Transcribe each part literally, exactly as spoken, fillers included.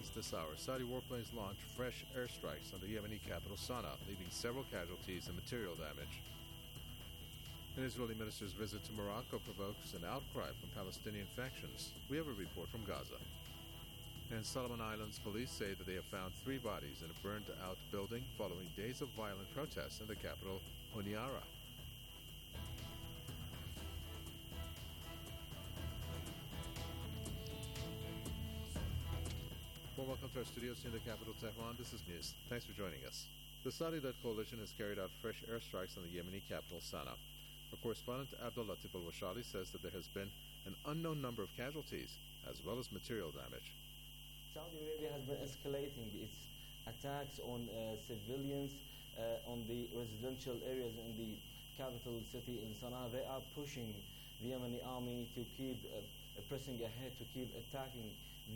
headlines this hour. Saudi warplanes launch fresh airstrikes on the Yemeni capital Sana'a, leaving several casualties and material damage. An Israeli minister's visit to Morocco provokes an outcry from Palestinian factions. We have a report from Gaza. And Solomon Islands police say that they have found three bodies in a burned-out building following days of violent protests in the capital, Honiara. Well, welcome to our studios in the capital, Tehran. This is News. Thanks for joining us. The Saudi-led coalition has carried out fresh airstrikes on the Yemeni capital, Sana'a. Our correspondent Abdul Latif al-Washali says that there has been an unknown number of casualties, as well as material damage. Saudi Arabia has been escalating its attacks on uh, civilians, uh, on the residential areas in the capital city in Sana'a. They are pushing the Yemeni army to keep uh, pressing ahead, to keep attacking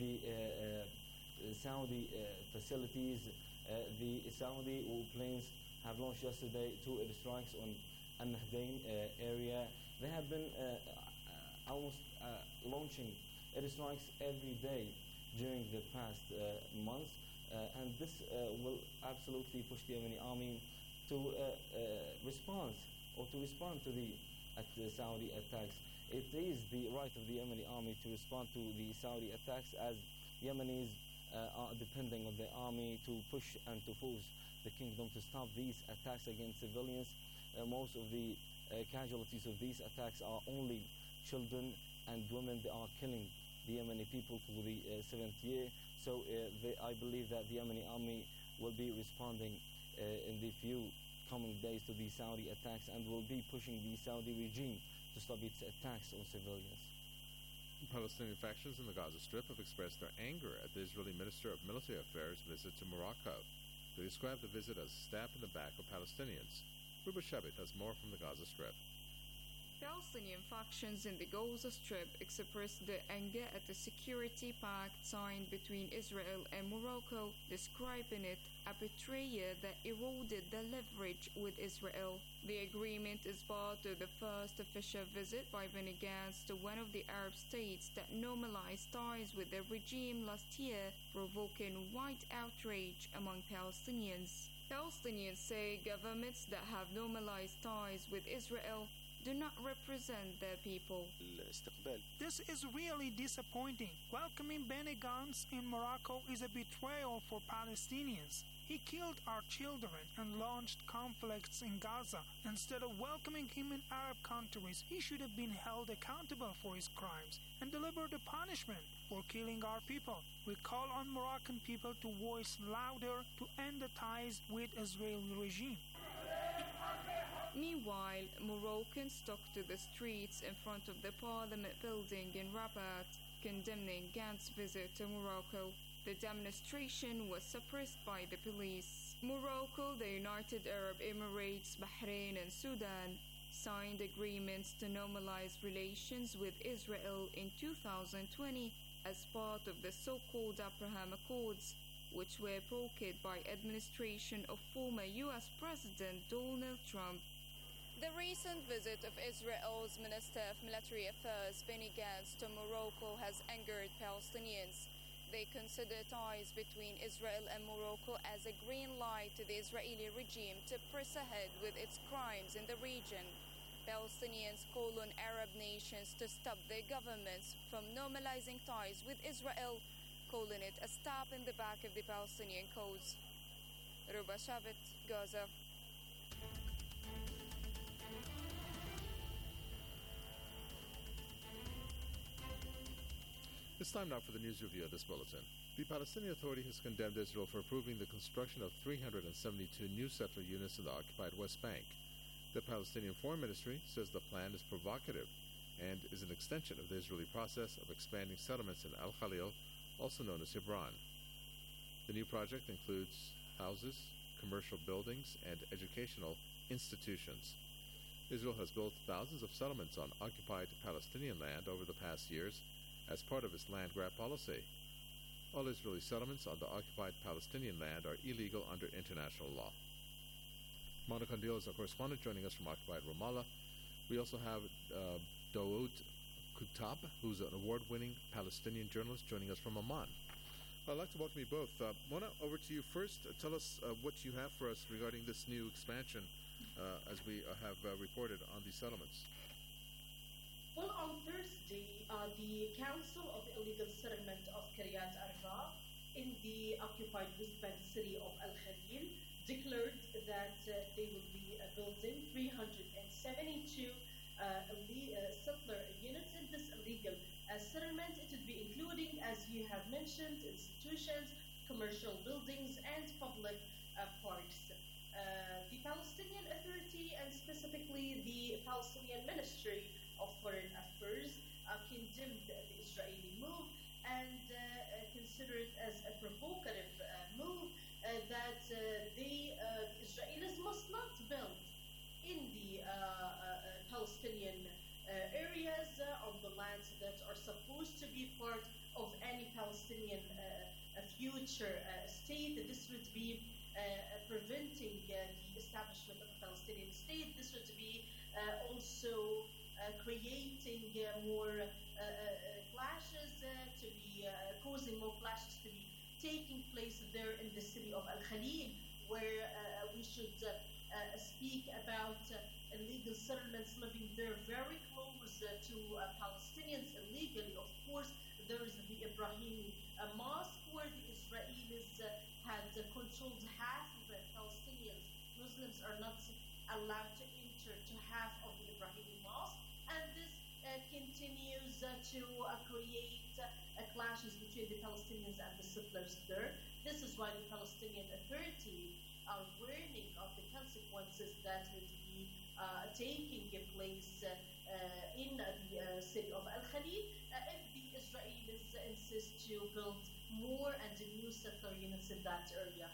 the uh, uh, Saudi uh, facilities. Uh, the Saudi planes have launched yesterday two airstrikes on Al Nahdain uh, area. They have been uh, uh, almost uh, launching airstrikes every day during the past uh, months, uh, and this uh, will absolutely push the Yemeni army to uh, uh, respond or to respond to the, at the Saudi attacks. It is the right of the Yemeni army to respond to the Saudi attacks, as Yemenis uh, are depending on the army to push and to force the kingdom to stop these attacks against civilians. Uh, most of the uh, casualties of these attacks are only children and women. They are killing the Yemeni people for the uh, seventh year. So uh, they, I believe that the Yemeni army will be responding uh, in the few coming days to the Saudi attacks and will be pushing the Saudi regime to stop its attacks on civilians. Palestinian factions in the Gaza Strip have expressed their anger at the Israeli Minister of Military Affairs' visit to Morocco. They described the visit as a stab in the back of Palestinians. Ruba Shabit has more from the Gaza Strip. Palestinian factions in the Gaza Strip expressed their anger at the security pact signed between Israel and Morocco, describing it a betrayal that eroded the leverage with Israel. The agreement is part of the first official visit by Benny Gantz to one of the Arab states that normalized ties with the regime last year, provoking wide outrage among Palestinians. Palestinians say governments that have normalized ties with Israel do not represent their people. This is really disappointing. Welcoming Benny Gantz in Morocco is a betrayal for Palestinians. He killed our children and launched conflicts in Gaza. Instead of welcoming him in Arab countries, he should have been held accountable for his crimes and delivered a punishment for killing our people. We call on Moroccan people to voice louder to end the ties with Israeli regime. Meanwhile, Moroccans took to the streets in front of the parliament building in Rabat, condemning Gantz's visit to Morocco. The demonstration was suppressed by the police. Morocco, the United Arab Emirates, Bahrain, and Sudan signed agreements to normalize relations with Israel in two thousand twenty as part of the so-called Abraham Accords, which were brokered by administration of former U S President Donald Trump. The recent visit of Israel's Minister of Military Affairs, Benny Gantz, to Morocco has angered Palestinians. They consider ties between Israel and Morocco as a green light to the Israeli regime to press ahead with its crimes in the region. Palestinians call on Arab nations to stop their governments from normalizing ties with Israel, calling it a stab in the back of the Palestinian cause. Ruba Shabit, Gaza. It's time now for the news review of this bulletin. The Palestinian Authority has condemned Israel for approving the construction of three hundred seventy-two new settler units in the occupied West Bank. The Palestinian Foreign Ministry says the plan is provocative and is an extension of the Israeli process of expanding settlements in Al-Khalil, also known as Hebron. The new project includes houses, commercial buildings, and educational institutions. Israel has built thousands of settlements on occupied Palestinian land over the past years as part of its land grab policy. All Israeli settlements on the occupied Palestinian land are illegal under international law. Monica Kandil is our correspondent joining us from occupied Ramallah. We also have uh, Dawood Kutab, who's an award-winning Palestinian journalist, joining us from Amman. I'd like to welcome you both. Uh, Mona, over to you first. Uh, tell us uh, what you have for us regarding this new expansion, uh, as we uh, have uh, reported on these settlements. Well, on Thursday, uh, the Council of the Illegal Settlement of Kiryat Arba in the occupied West Bank city of Al Khalil declared that uh, they will be uh, building three hundred seventy-two uh, ille- uh, settler units in this illegal uh, settlement. It would be including, as you have mentioned, institutions, commercial buildings, and public uh, parks. Uh, the Palestinian Authority, and specifically the Palestinian Ministry of Foreign Affairs, uh, condemned the Israeli move and uh, uh, considered it as a provocative uh, move uh, that uh, they, uh, the Israelis must not build in the uh, uh, Palestinian uh, areas uh, on the lands that are supposed to be part of any Palestinian uh, future uh, state. This would be uh, preventing uh, the establishment of a Palestinian state. This would be uh, also uh, creating uh, more uh, uh, clashes, uh, to be uh, causing more clashes to be taking place there in the city of Al Khalil, where uh, we should uh, uh, speak about uh, illegal settlements living there very close uh, to uh, Palestinians illegally. Of course, there is the Ibrahimi uh, mosque where the Israelis uh, had uh, controlled half of the Palestinians. Muslims are not allowed to enter to half of the Ibrahimi mosque, and this uh, continues uh, to uh, create uh, clashes between the Palestinians and the settlers there. This is why the Palestinian Authority are warning of the consequences that would be uh, taking place uh, uh, in uh, the uh, city of Al Khalil uh, if the Israelis insist to build more and new settler units in that area.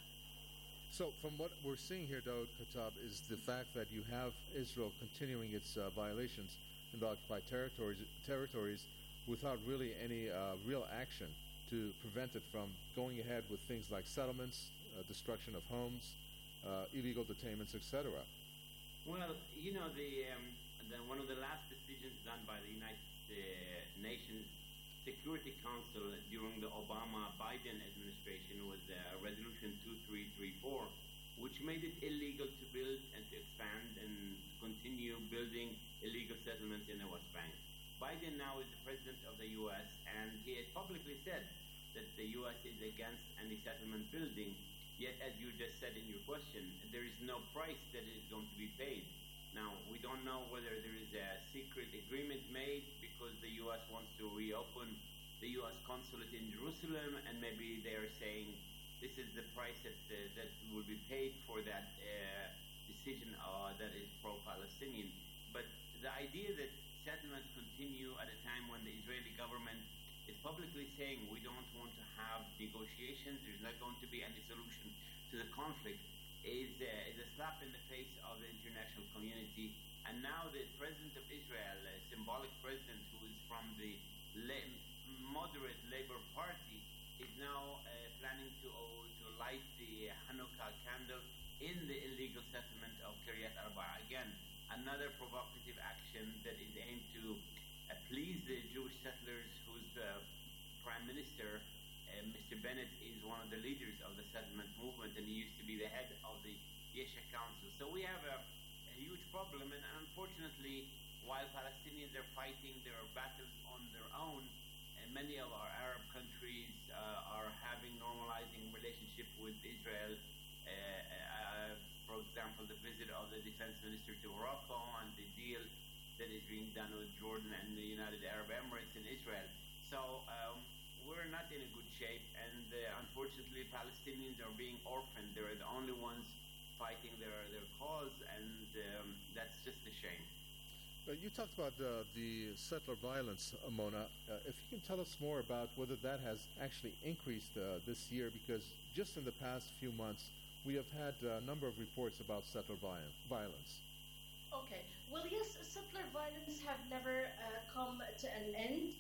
So, from what we're seeing here, Daoud Khattab, is the fact that you have Israel continuing its uh, violations in the occupied territories, territories without really any uh, real action to prevent it from going ahead with things like settlements, uh, destruction of homes, uh, illegal detainments, et cetera. Well, you know, the, um, the one of the last decisions done by the United uh, Nations Security Council during the Obama-Biden administration was uh, Resolution two three three four, which made it illegal to build and to expand and continue building illegal settlements in the West Bank. Biden now is the president of the U S, and he has publicly said that the U S is against any settlement building. Yet, as you just said in your question, there is no price that is going to be paid. Now, we don't know whether there is a secret agreement made because the U S wants to reopen the U S consulate in Jerusalem, and maybe they are saying this is the price that uh, that will be paid for that uh, decision uh, that is pro-Palestinian. But the idea that settlements continue at a time when the Israeli government is publicly saying we don't want to have negotiations, there's not going to be any solution to the conflict, is, uh, is a slap in the face of the international community. And now the president of Israel, a symbolic president who is from the la- moderate Labour Party, is now uh, planning to, uh, to light the Hanukkah candle in the illegal settlement of Kiryat Arba. Again, another provocative action that is aimed to uh, please the Jewish settlers, whose uh, prime minister, uh, Mister Bennett, is one of the leaders of the settlement movement, and he used to be the head of the Yesha Council. So we have a, a huge problem, and unfortunately, while Palestinians are fighting their battles on their own, and many of our Arab countries uh, are having normalizing relationship with Israel. Uh, uh, for example, the visit of the defense minister to Morocco and the deal that is being done with Jordan and the United Arab Emirates and Israel. So um, we're not in a good shape, and uh, unfortunately Palestinians are being orphaned. They're the only ones fighting their, their cause, and um, that's just a shame. Uh, you talked about uh, the settler violence, uh, Mona. Uh, if you can tell us more about whether that has actually increased uh, this year, because just in the past few months we have had a number of reports about settler violence. Okay. Well, yes, settler violence have never uh, come to an end.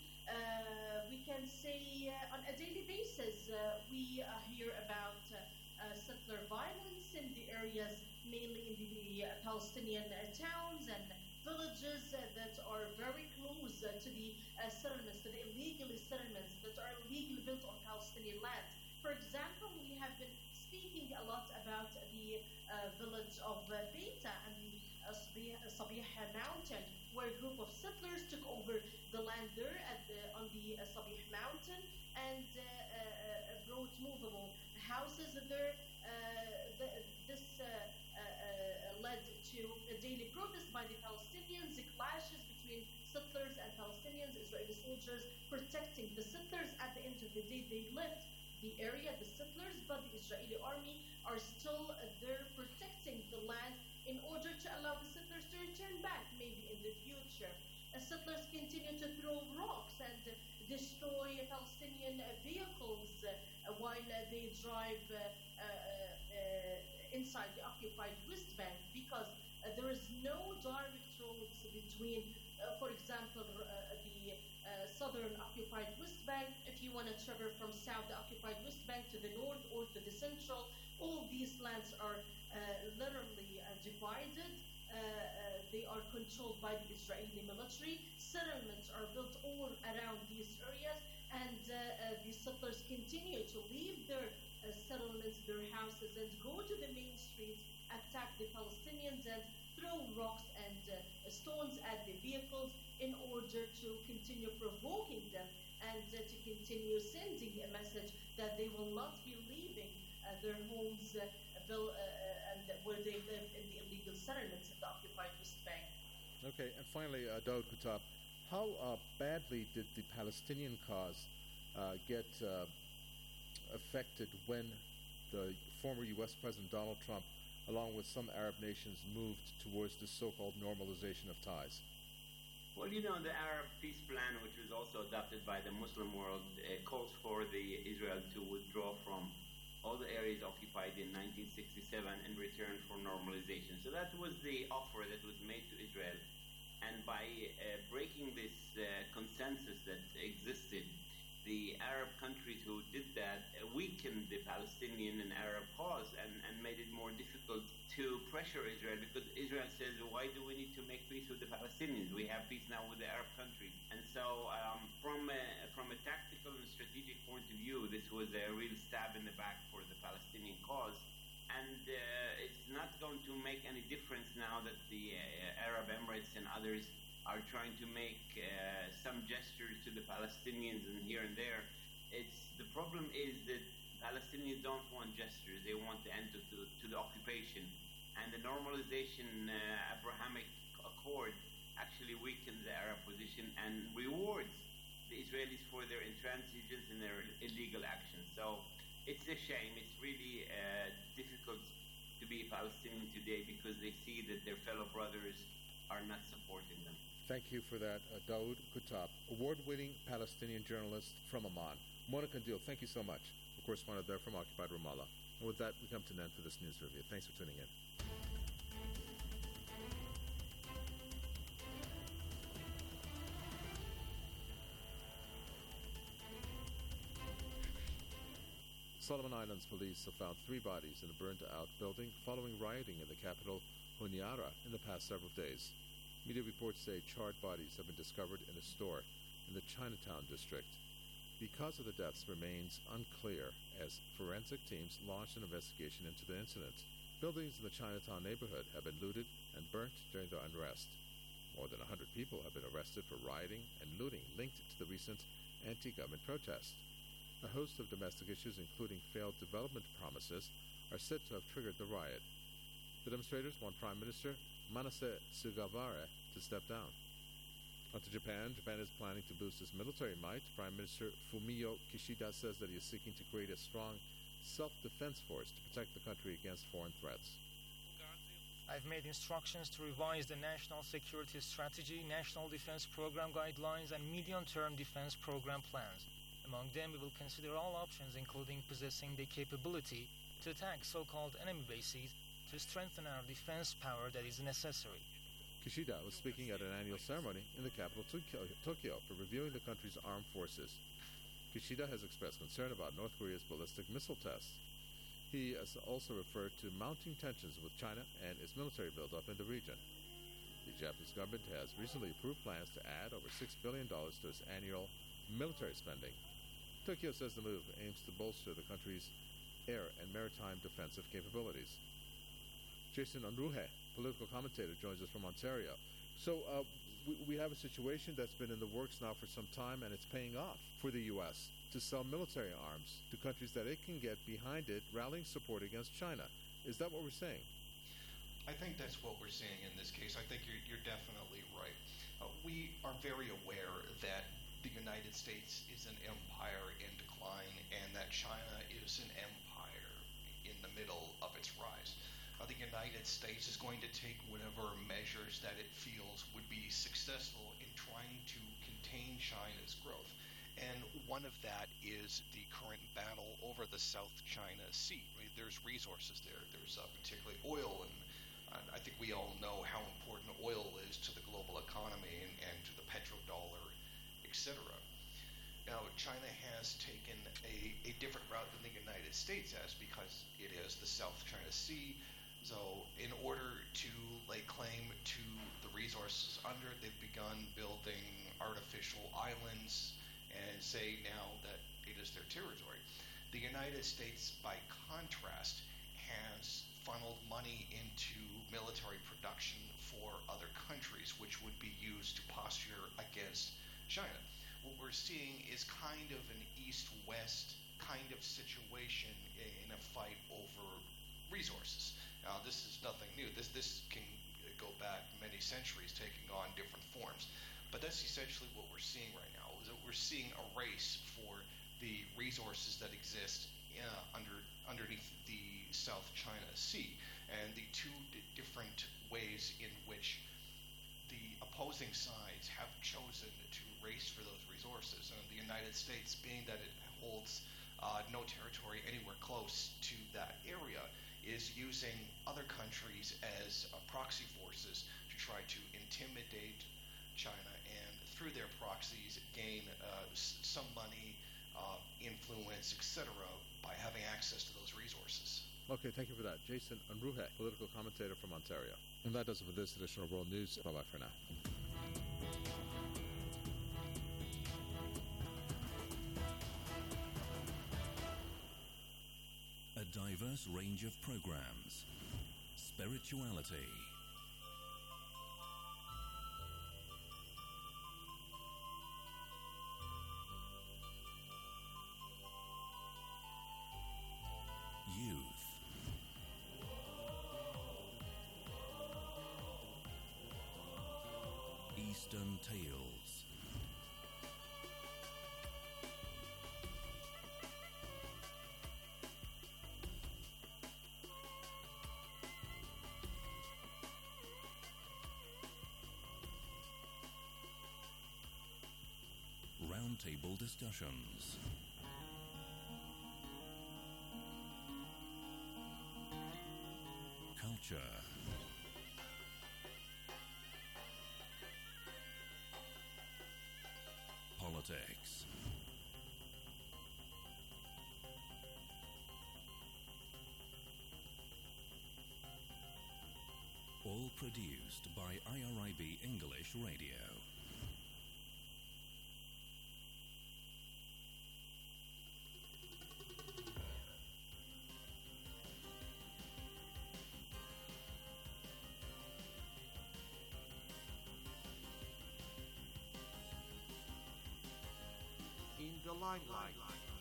Uh, we can say uh, on a daily basis uh, we uh, hear about uh, uh, settler violence in the areas, mainly in the uh, Palestinian uh, towns and villages uh, that are very close uh, to the uh, settlements, to the illegal settlements that are illegally built on Palestinian land. a lot about the uh, village of uh, Beta and the uh, Sabih, Sabih Mountain, where a group of settlers took over the land there at the, on the uh, Sabih Mountain and uh, uh, brought movable houses there. Uh, the, this uh, uh, uh, led to a daily protest by the Palestinians, the clashes between settlers and Palestinians, Israeli soldiers protecting the settlers. At the end of the day, they left the area, the settlers, but the Israeli army are still uh, there protecting the land in order to allow the settlers to return back maybe in the future. Uh, settlers continue to throw rocks and uh, destroy Palestinian uh, vehicles uh, uh, while uh, they drive uh, uh, uh, inside the occupied West Bank, because uh, there is no direct roads between, uh, for example, uh, the uh, southern occupied West Bank. If you want to travel from south the occupied West Bank to the north or to the central, all these lands are uh, literally uh, divided. Uh, uh, they are controlled by the Israeli military. Settlements are built all around these areas, and uh, uh, the settlers continue to leave their uh, settlements, their houses, and go to the main streets, attack the Palestinians, and throw rocks and uh, stones at the vehicles in order to continue provoking them and uh, to continue sending a message that they will not be leaving uh, their homes uh, built, uh, uh, and where they live in the illegal settlements in the occupied West Bank. Okay, and finally, uh, Daoud Kuttab, how uh, badly did the Palestinian cause uh, get uh, affected when the former U S President Donald Trump, along with some Arab nations, moved towards the so-called normalization of ties? Well, you know, the Arab peace plan, which was also adopted by the Muslim world, uh, calls for the Israel to withdraw from all the areas occupied in nineteen sixty-seven in return for normalization. So that was the offer that was made to Israel. And by uh, breaking this uh, consensus that existed, the Arab countries who did that uh, weakened the Palestinian and Arab cause and, and made it more difficult to pressure Israel, because Israel says, why do we need to make peace with the Palestinians? We have peace now with the Arab countries. And so um, from, a, from a tactical and strategic point of view, this was a real stab in the back for the Palestinian cause. And uh, it's not going to make any difference now that the uh, Arab Emirates and others are trying to make uh, some gestures to the Palestinians and here and there. It's the problem is that Palestinians don't want gestures; they want the end to, to, to the occupation. And the normalization uh, Abrahamic Accord actually weakens the Arab position and rewards the Israelis for their intransigence and their illegal actions. So it's a shame. It's really uh, difficult to be a Palestinian today because they see that their fellow brothers are not supporting them. Thank you for that, uh, Daoud Kuttab, award-winning Palestinian journalist from Amman. Mona Kandil, thank you so much. A correspondent there from occupied Ramallah. And with that, we come to an end for this news review. Thanks for tuning in. Solomon Islands police have found three bodies in a burnt-out building following rioting in the capital, Honiara, in the past several days. Media reports say charred bodies have been discovered in a store in the Chinatown district. The cause of the deaths remains unclear as forensic teams launched an investigation into the incident. Buildings in the Chinatown neighborhood have been looted and burnt during the unrest. More than one hundred people have been arrested for rioting and looting linked to the recent anti-government protests. A host of domestic issues, including failed development promises, are said to have triggered the riot. The demonstrators want Prime Minister Manasseh Sugawara to step down. On to Japan. Japan is planning to boost its military might. Prime Minister Fumio Kishida says that he is seeking to create a strong self-defense force to protect the country against foreign threats. I've made instructions to revise the National Security Strategy, National Defense Program Guidelines, and Medium-Term Defense Program plans. Among them, we will consider all options, including possessing the capability to attack so-called enemy bases to strengthen our defense power that is necessary. Kishida was speaking at an annual ceremony in the capital Tokyo for reviewing the country's armed forces. Kishida has expressed concern about North Korea's ballistic missile tests. He has also referred to mounting tensions with China and its military buildup in the region. The Japanese government has recently approved plans to add over six billion dollars to its annual military spending. Tokyo says the move aims to bolster the country's air, and maritime defensive capabilities. Jason Unruhe, political commentator, joins us from Ontario. So uh, we, we have a situation that's been in the works now for some time, and it's paying off for the U S to sell military arms to countries that it can get behind it, rallying support against China. Is that what we're saying? I think that's what we're seeing in this case. I think you're, you're definitely right. Uh, we are very aware that the United States is an empire in decline and that China is an empire in the middle of its rise. Uh, the United States is going to take whatever measures that it feels would be successful in trying to contain China's growth. And one of that is the current battle over the South China Sea. I mean, there's resources there. There's uh, particularly oil, and uh, I think we all know how important oil is to the global economy and, and to the petrodollar, et cetera. Now, China has taken a, a different route than the United States has because it is the South China Sea. So in order to lay claim to the resources under it, they've begun building artificial islands and say now that it is their territory. The United States, by contrast, has funneled money into military production for other countries, which would be used to posture against China. What we're seeing is kind of an east-west kind of situation in a fight over resources. Now, this is nothing new. This this can go back many centuries, taking on different forms. But that's essentially what we're seeing right now, is that we're seeing a race for the resources that exist uh, under underneath the South China Sea, and the two d- different ways in which the opposing sides have chosen to race for those resources. And the United States, being that it holds uh, no territory anywhere close to that area, is using other countries as uh, proxy forces to try to intimidate China, and through their proxies gain uh, s- some money, uh, influence, et cetera, by having access to those resources. Okay, thank you for that. Jason Unruhe, political commentator from Ontario. And that does it for this edition of World News. Bye-bye for now. A diverse range of programs. Spirituality. Youth. Eastern Tales. Roundtable discussions. Culture. Politics. All produced by I R I B English Radio. In the limelight.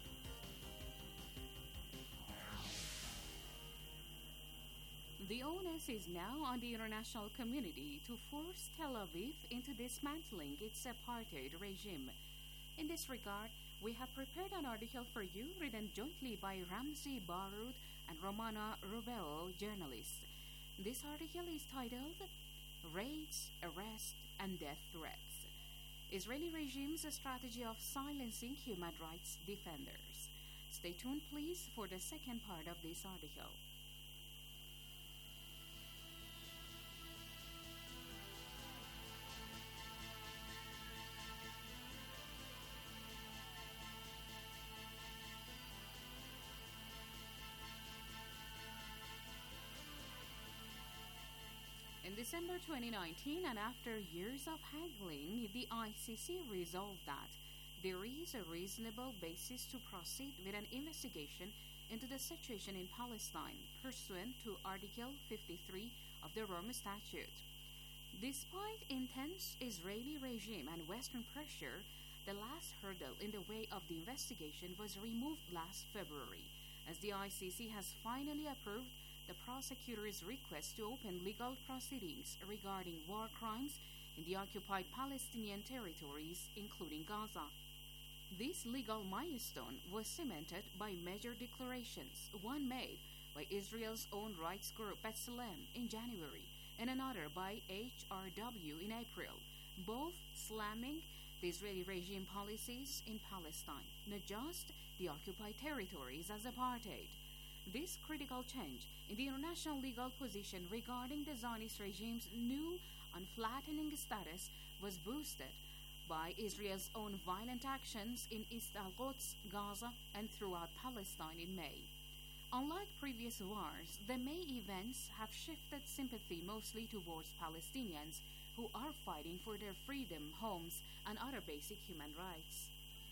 The onus is now on the international community to force Tel Aviv into dismantling its apartheid regime. In this regard, we have prepared an article for you written jointly by Ramzi Barud and Romana Rubeo, journalists. This article is titled Raids, Arrest, and Death Threats. Israeli regime's strategy of silencing human rights defenders. Stay tuned, please, for the second part of this article. In December twenty nineteen, and after years of haggling, the I C C resolved that there is a reasonable basis to proceed with an investigation into the situation in Palestine pursuant to Article fifty-three of the Rome Statute. Despite intense Israeli regime and Western pressure, the last hurdle in the way of the investigation was removed last February, as the I C C has finally approved the prosecutor's request to open legal proceedings regarding war crimes in the occupied Palestinian territories, including Gaza. This legal milestone was cemented by major declarations, one made by Israel's own rights group B'Tselem in January and another by H R W in April, both slamming the Israeli regime policies in Palestine, not just the occupied territories as apartheid. This critical change in the international legal position regarding the Zionist regime's new unflattening status was boosted by Israel's own violent actions in East al-Quds, Gaza, and throughout Palestine in May. Unlike previous wars, the May events have shifted sympathy mostly towards Palestinians who are fighting for their freedom, homes, and other basic human rights.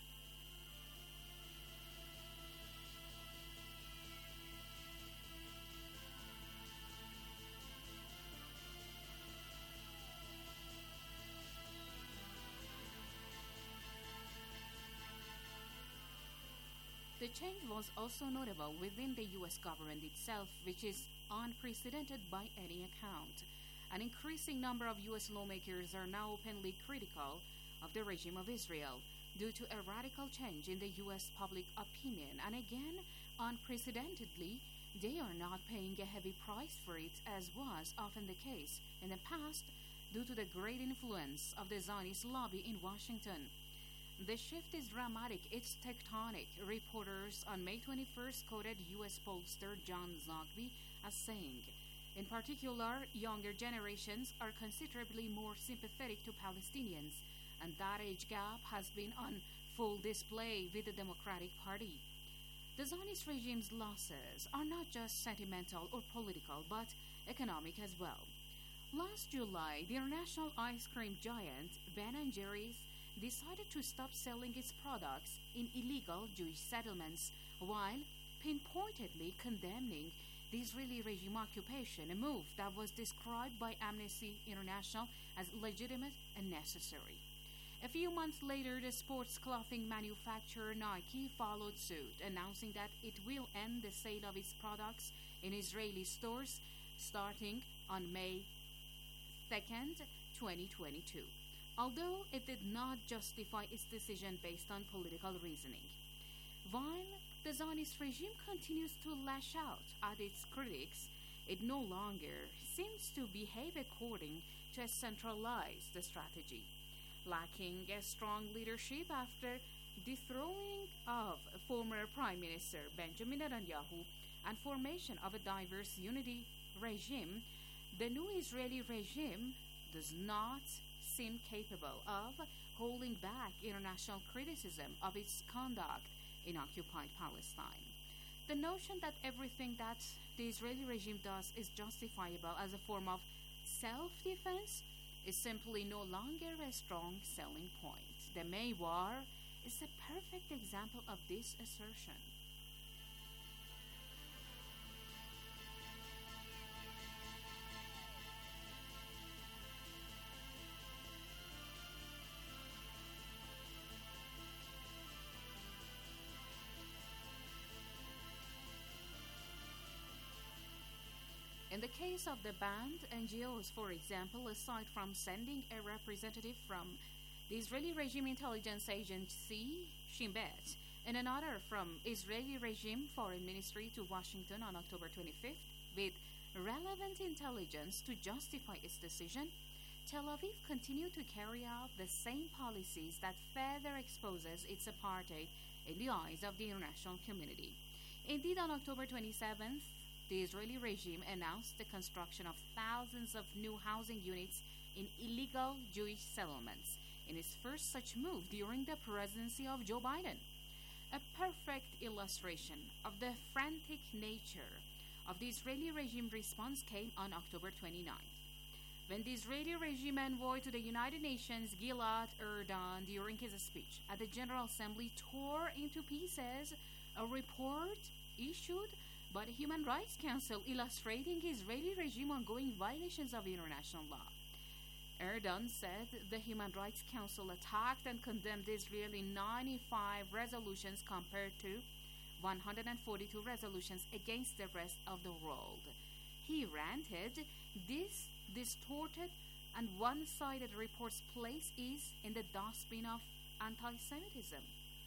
The change was also notable within the U S government itself, which is unprecedented by any account. An increasing number of U S lawmakers are now openly critical of the regime of Israel due to a radical change in the U S public opinion, and again, unprecedentedly, they are not paying a heavy price for it, as was often the case in the past due to the great influence of the Zionist lobby in Washington. The shift is dramatic, it's tectonic. Reporters on May twenty-first quoted U S pollster John Zogby as saying, in particular, younger generations are considerably more sympathetic to Palestinians, and that age gap has been on full display with the Democratic Party. The Zionist regime's losses are not just sentimental or political, but economic as well. Last July, the international ice cream giant Ben and Jerry's decided to stop selling its products in illegal Jewish settlements while pinpointedly condemning the Israeli regime occupation, a move that was described by Amnesty International as legitimate and necessary. A few months later, the sports clothing manufacturer Nike followed suit, announcing that it will end the sale of its products in Israeli stores starting on May second, twenty twenty-two. Although it did not justify its decision based on political reasoning. While the Zionist regime continues to lash out at its critics, it no longer seems to behave according to a centralized strategy. Lacking a strong leadership after dethroning of former Prime Minister Benjamin Netanyahu and formation of a diverse unity regime, the new Israeli regime does not seem capable of holding back international criticism of its conduct in occupied Palestine. The notion that everything that the Israeli regime does is justifiable as a form of self-defense is simply no longer a strong selling point. The May War is a perfect example of this assertion. In the case of the banned N G Os, for example, aside from sending a representative from the Israeli regime intelligence agency, Shin Bet, and another from Israeli regime foreign ministry to Washington on October twenty-fifth with relevant intelligence to justify its decision, Tel Aviv continued to carry out the same policies that further exposes its apartheid in the eyes of the international community. Indeed, on October twenty-seventh, the Israeli regime announced the construction of thousands of new housing units in illegal Jewish settlements, in its first such move during the presidency of Joe Biden. A perfect illustration of the frantic nature of the Israeli regime response came on October twenty-ninth, when the Israeli regime envoy to the United Nations, Gilad Erdan, during his speech at the General Assembly, tore into pieces a report issued by the Human Rights Council illustrating Israeli regime ongoing violations of international law. Erdogan said the Human Rights Council attacked and condemned Israel in ninety-five resolutions compared to one hundred forty-two resolutions against the rest of the world. He ranted, "This distorted and one-sided report's place is in the dustbin of anti-Semitism."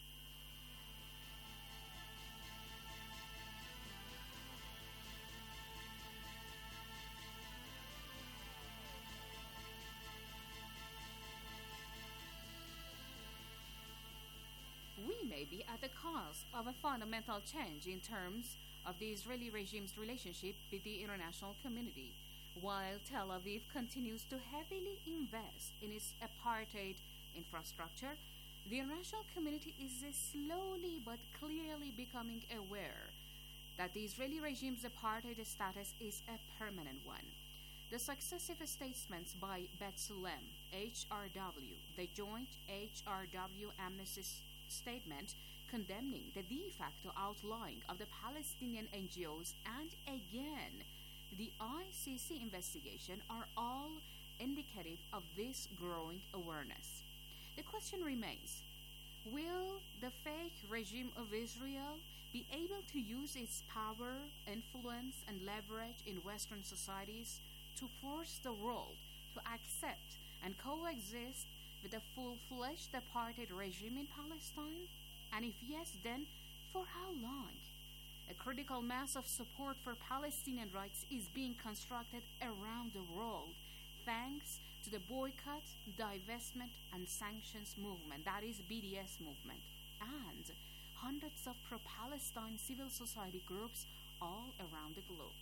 We may be at the cusp of a fundamental change in terms of the Israeli regime's relationship with the international community. While Tel Aviv continues to heavily invest in its apartheid infrastructure, the international community is slowly but clearly becoming aware that the Israeli regime's apartheid status is a permanent one. The successive statements by B'Tselem, H R W, the joint H R W Amnesty statement condemning the de facto outlawing of the Palestinian N G Os, and again the I C C investigation are all indicative of this growing awareness. The question remains, will the fake regime of Israel be able to use its power, influence, and leverage in Western societies to force the world to accept and coexist with a full-fledged apartheid regime in Palestine? And if yes, then for how long? A critical mass of support for Palestinian rights is being constructed around the world thanks to the boycott, divestment, and sanctions movement, that is B D S movement, and hundreds of pro-Palestine civil society groups all around the globe.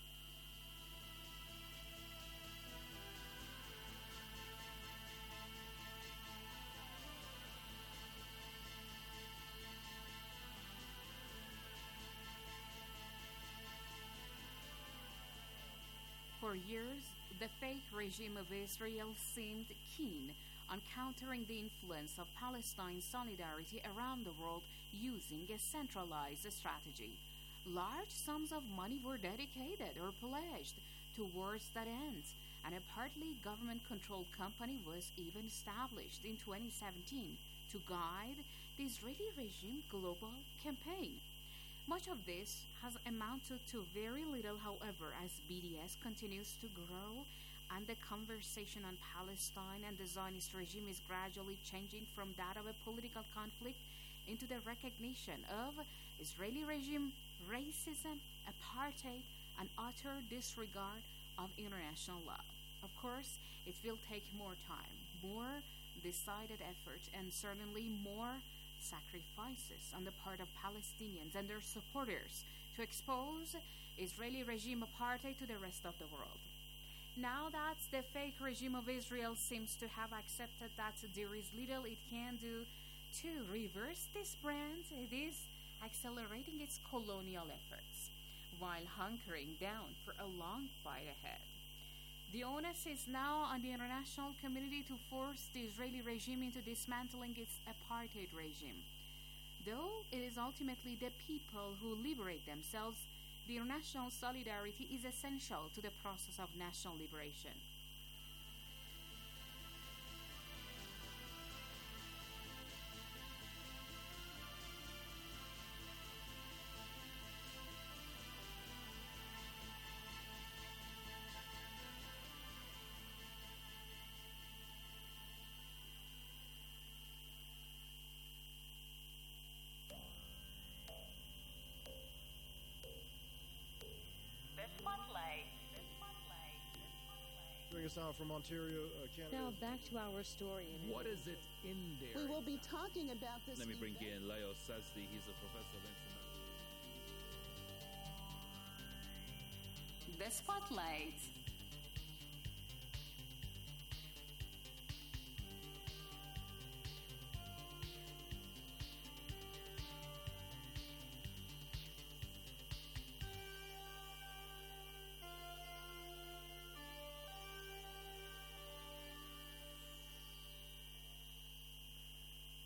For years, the fake regime of Israel seemed keen on countering the influence of Palestine solidarity around the world using a centralized strategy. Large sums of money were dedicated or pledged towards that end, and a partly government-controlled company was even established in twenty seventeen to guide the Israeli regime global campaign. Much of this has amounted to very little, however, as B D S continues to grow and the conversation on Palestine and the Zionist regime is gradually changing from that of a political conflict into the recognition of Israeli regime racism, apartheid, and utter disregard of international law. Of course, it will take more time, more decided effort, and certainly more sacrifices on the part of Palestinians and their supporters to expose Israeli regime apartheid to the rest of the world. Now that the fake regime of Israel seems to have accepted that there is little it can do to reverse this brand, it is accelerating its colonial efforts while hunkering down for a long fight ahead. The onus is now on the international community to force the Israeli regime into dismantling its apartheid regime. Though it is ultimately the people who liberate themselves, the international solidarity is essential to the process of national liberation. Bring us out from Ontario, uh, Canada. Now back to our story. In what is it in there? We will be talking about this. Let me bring in Leo Sazdi. He's a professor of international. The Spotlight.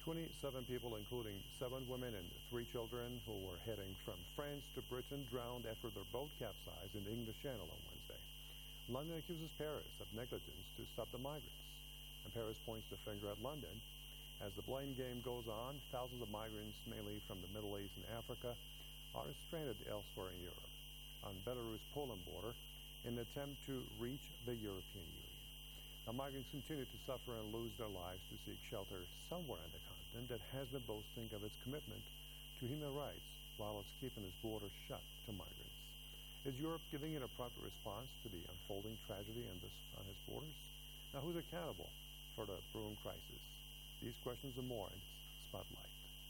twenty-seven people, including seven women and three children who were heading from France to Britain, drowned after their boat capsized in the English Channel on Wednesday. London accuses Paris of negligence to stop the migrants, and Paris points the finger at London. As the blame game goes on, thousands of migrants, mainly from the Middle East and Africa, are stranded elsewhere in Europe, on Belarus-Poland border, in an attempt to reach the European Union. Now, migrants continue to suffer and lose their lives to seek shelter somewhere on the continent that has been boasting of its commitment to human rights while it's keeping its borders shut to migrants. Is Europe giving it a proper response to the unfolding tragedy on, this, on its borders? Now, who's accountable for the brewing crisis? These questions and more in Spotlight.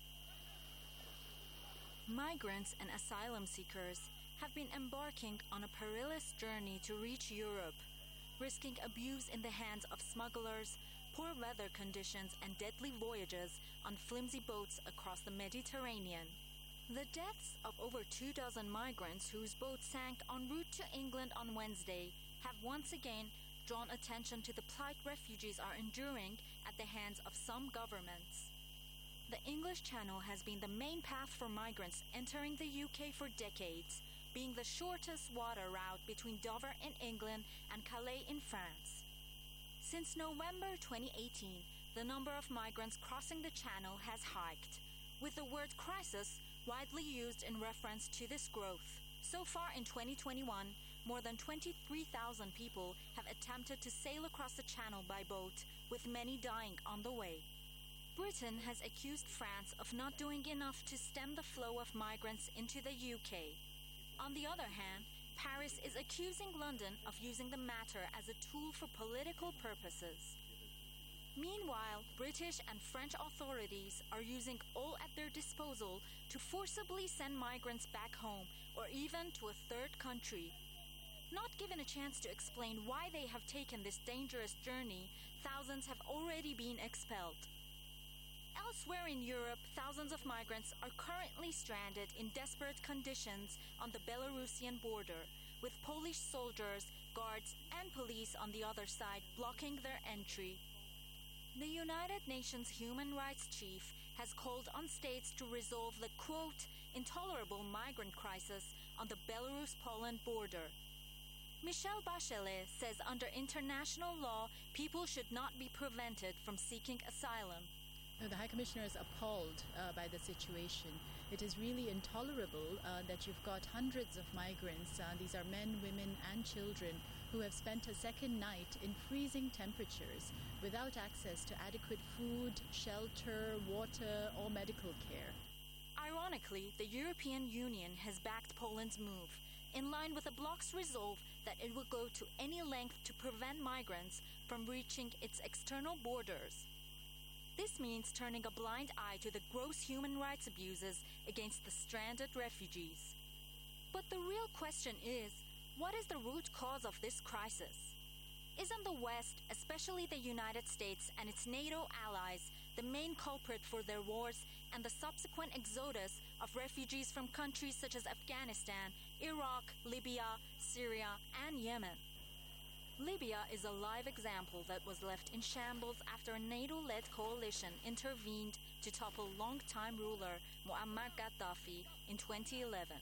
Migrants and asylum seekers have been embarking on a perilous journey to reach Europe, risking abuse in the hands of smugglers, poor weather conditions, and deadly voyages on flimsy boats across the Mediterranean. The deaths of over two dozen migrants whose boats sank en route to England on Wednesday have once again drawn attention to the plight refugees are enduring at the hands of some governments. The English Channel has been the main path for migrants entering the U K for decades, being the shortest water route between Dover in England and Calais in France. Since November twenty eighteen, the number of migrants crossing the Channel has hiked, with the word crisis widely used in reference to this growth. So far in twenty twenty-one, more than twenty-three thousand people have attempted to sail across the Channel by boat, with many dying on the way. Britain has accused France of not doing enough to stem the flow of migrants into the U K. On the other hand, Paris is accusing London of using the matter as a tool for political purposes. Meanwhile, British and French authorities are using all at their disposal to forcibly send migrants back home or even to a third country. Not given a chance to explain why they have taken this dangerous journey, thousands have already been expelled. Elsewhere in Europe, thousands of migrants are currently stranded in desperate conditions on the Belarusian border, with Polish soldiers, guards, and police on the other side blocking their entry. The United Nations Human Rights Chief has called on states to resolve the, quote, intolerable migrant crisis on the Belarus-Poland border. Michelle Bachelet says under international law, people should not be prevented from seeking asylum. The High Commissioner is appalled uh, by the situation. It is really intolerable uh, that you've got hundreds of migrants, uh, these are men, women and children, who have spent a second night in freezing temperatures without access to adequate food, shelter, water or medical care. Ironically, the European Union has backed Poland's move, in line with the bloc's resolve that it will go to any length to prevent migrants from reaching its external borders. This means turning a blind eye to the gross human rights abuses against the stranded refugees. But the real question is, what is the root cause of this crisis? Isn't the West, especially the United States and its NATO allies, the main culprit for their wars and the subsequent exodus of refugees from countries such as Afghanistan, Iraq, Libya, Syria, and Yemen? Libya is a live example that was left in shambles after a NATO-led coalition intervened to topple longtime ruler Muammar Gaddafi in twenty eleven.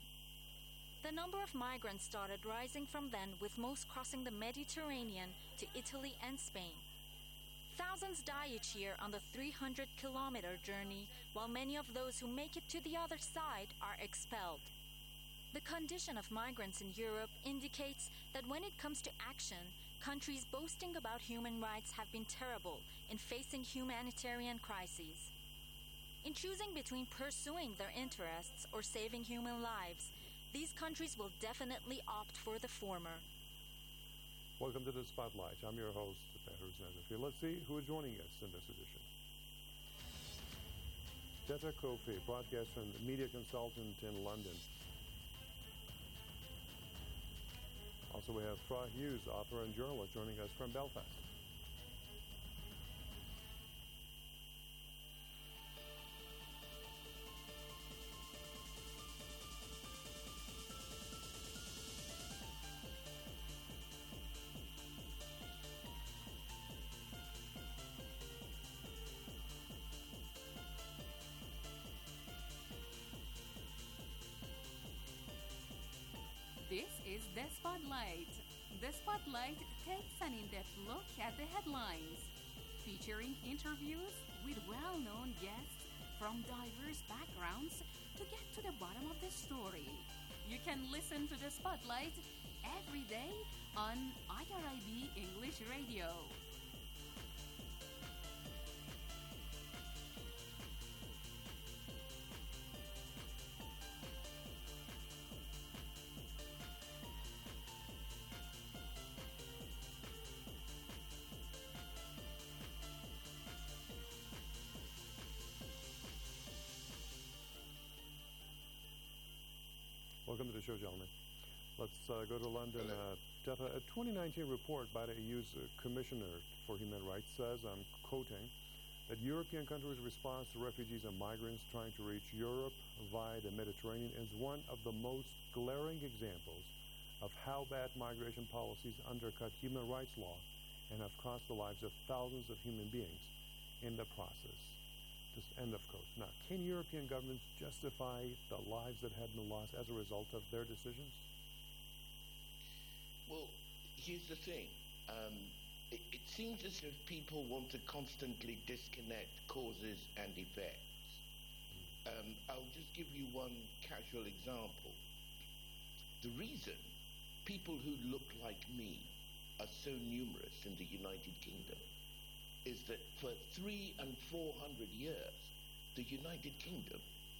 The number of migrants started rising from then, with most crossing the Mediterranean to Italy and Spain. Thousands die each year on the three hundred kilometer journey, while many of those who make it to the other side are expelled. The condition of migrants in Europe indicates that when it comes to action, countries boasting about human rights have been terrible in facing humanitarian crises. In choosing between pursuing their interests or saving human lives, these countries will definitely opt for the former. Welcome to the Spotlight. I'm your host, Behruz Nazafi. Let's see who is joining us in this edition. Jetta Kofi, broadcaster and media consultant in London. Also, we have Fra Hughes, author and journalist, joining us from Belfast. is The Spotlight. The Spotlight takes an in-depth look at the headlines, featuring interviews with well-known guests from diverse backgrounds to get to the bottom of the story. You can listen to The Spotlight every day on I R I B English Radio. Welcome to the show, gentlemen. Let's uh, go to London. Uh, Teta, a twenty nineteen report by the E U's uh, Commissioner for Human Rights says, I'm quoting, that European countries' response to refugees and migrants trying to reach Europe via the Mediterranean is one of the most glaring examples of how bad migration policies undercut human rights law and have cost the lives of thousands of human beings in the process. Just end of quote. Now, can European governments justify the lives that have been lost as a result of their decisions? Well, here's the thing. Um, it, it seems as if people want to constantly disconnect causes and effects. Um, I'll just give you one casual example. The reason people who look like me are so numerous in the United Kingdom is that for three and four hundred years, the United Kingdom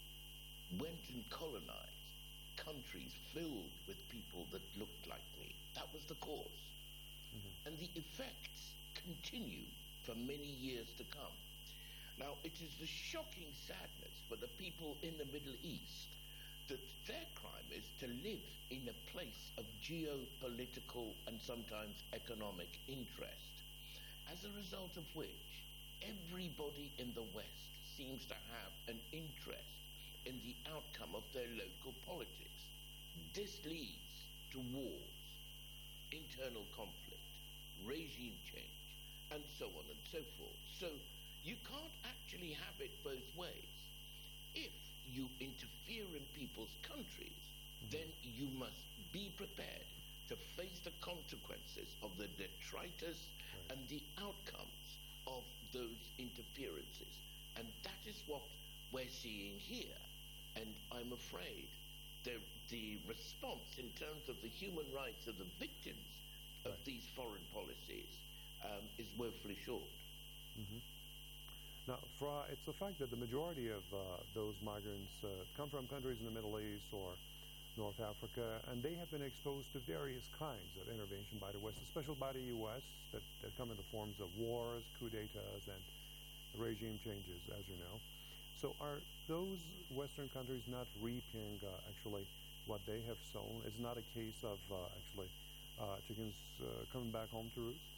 went and colonized countries filled with people that looked like me. That was the cause. Mm-hmm. And the effects continue for many years to come. Now, it is the shocking sadness for the people in the Middle East that their crime is to live in a place of geopolitical and sometimes economic interest, as a result of which everybody in the West seems to have an interest in the outcome of their local politics. This leads to wars, internal conflict, regime change, and so on and so forth. So you can't actually have it both ways. If you interfere in people's countries, then you must be prepared to face the consequences of the detritus right. and the outcomes of those interferences. And that is what we're seeing here. And I'm afraid the, the response in terms of the human rights of the victims of right. these foreign policies um, is woefully short. Mm-hmm. Now, Fra, it's the fact that the majority of uh, those migrants uh, come from countries in the Middle East or North Africa, and they have been exposed to various kinds of intervention by the West, especially by the U S, that, that come in the forms of wars, coup d'etats, and regime changes, as you know. So are those Western countries not reaping, uh, actually, what they have sown? It's not a case of, uh, actually, uh, chickens uh, coming back home to roost?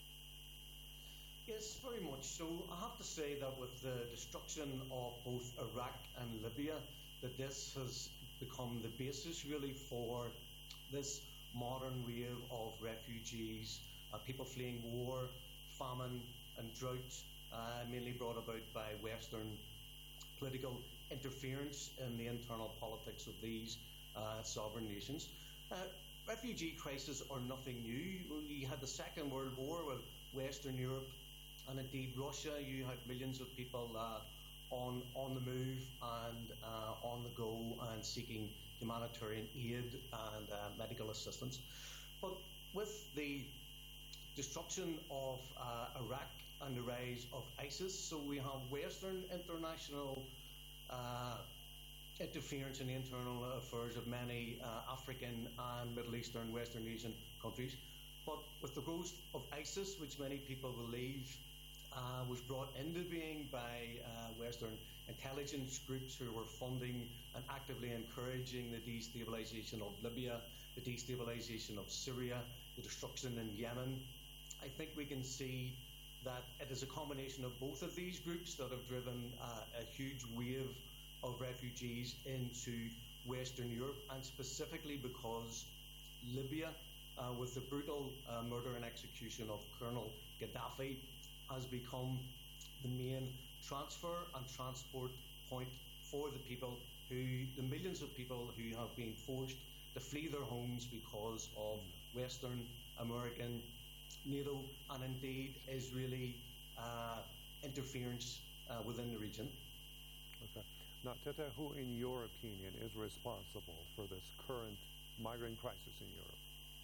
Yes, very much so. I have to say that with the destruction of both Iraq and Libya, that this has become the basis really for this modern wave of refugees, uh, people fleeing war, famine and drought, uh, mainly brought about by Western political interference in the internal politics of these uh, sovereign nations. Uh, refugee crises are nothing new. We had the Second World War with Western Europe and indeed Russia. You had millions of people uh, on on the move and uh, on the go and seeking humanitarian aid and uh, medical assistance. But with the destruction of uh, Iraq and the rise of ISIS, so we have Western international uh, interference in the internal affairs of many uh, African and Middle Eastern, Western Asian countries. But with the growth of ISIS, which many people believe Uh, was brought into being by uh, Western intelligence groups who were funding and actively encouraging the destabilization of Libya, the destabilization of Syria, the destruction in Yemen. I think we can see that it is a combination of both of these groups that have driven uh, a huge wave of refugees into Western Europe, and specifically because Libya, uh, with the brutal uh, murder and execution of Colonel Gaddafi, has become the main transfer and transport point for the people who, the millions of people who have been forced to flee their homes because of Western, American, NATO, and indeed Israeli uh, interference uh, within the region. Okay. Now, Tete, who, in your opinion, is responsible for this current migrant crisis in Europe?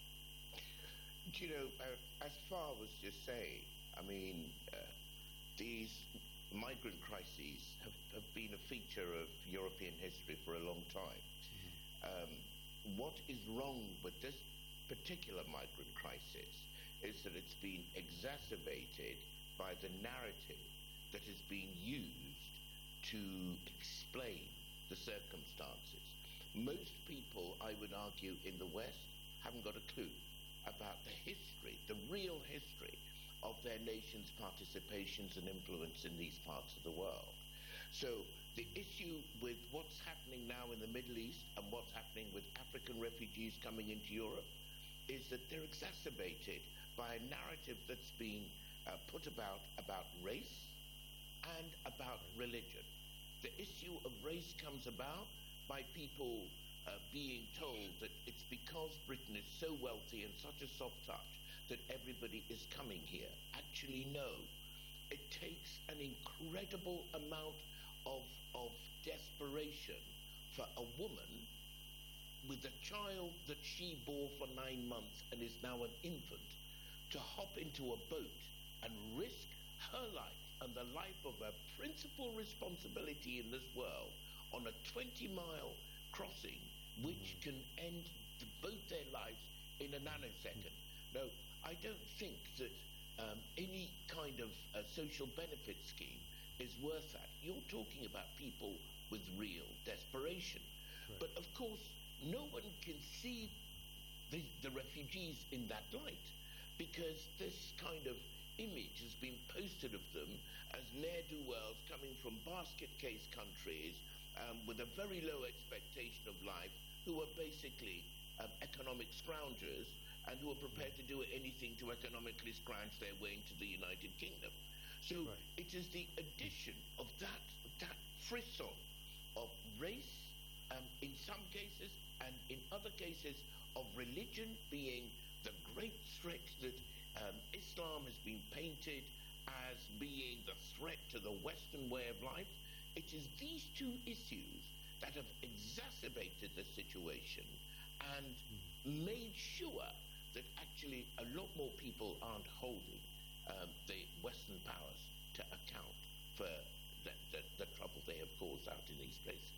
Do you know, uh, as far as just saying, I mean, uh, these migrant crises have, have been a feature of European history for a long time. Mm-hmm. Um, what is wrong with this particular migrant crisis is that it's been exacerbated by the narrative that has been used to explain the circumstances. Most people, I would argue, in the West haven't got a clue about the history, the real history of their nation's participations and influence in these parts of the world. So the issue with what's happening now in the Middle East and what's happening with African refugees coming into Europe is that they're exacerbated by a narrative that's been uh, put about about race and about religion. The issue of race comes about by people uh, being told that it's because Britain is so wealthy and such a soft touch that everybody is coming here. Actually, no. It takes an incredible amount of, of desperation for a woman with a child that she bore for nine months and is now an infant to hop into a boat and risk her life and the life of her principal responsibility in this world on a twenty mile crossing which can end the, both their lives in a nanosecond. No, I don't think that um, any kind of uh, social benefit scheme is worth that. You're talking about people with real desperation. Right. But of course, no one can see the, the refugees in that light because this kind of image has been posted of them as ne'er-do-wells coming from basket case countries um, with a very low expectation of life, who are basically um, economic scroungers and who are prepared to do anything to economically scrounge their way into the United Kingdom. So right. It is the addition of that that frisson of race um, in some cases, and in other cases of religion being the great threat that um, Islam has been painted as being the threat to the Western way of life. It is these two issues that have exacerbated the situation and mm. made sure that actually a lot more people aren't holding um, the Western powers to account for the, the, the trouble they have caused out in these places.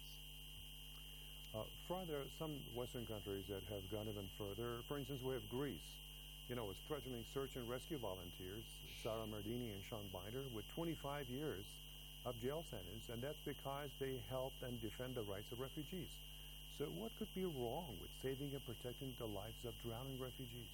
Uh, Fry, there are some Western countries that have gone even further. For instance, we have Greece. You know, it's threatening search and rescue volunteers, Sarah Mardini and Sean Binder, with twenty-five years of jail sentence, and that's because they helped and defend the rights of refugees. So what could be wrong with saving and protecting the lives of drowning refugees?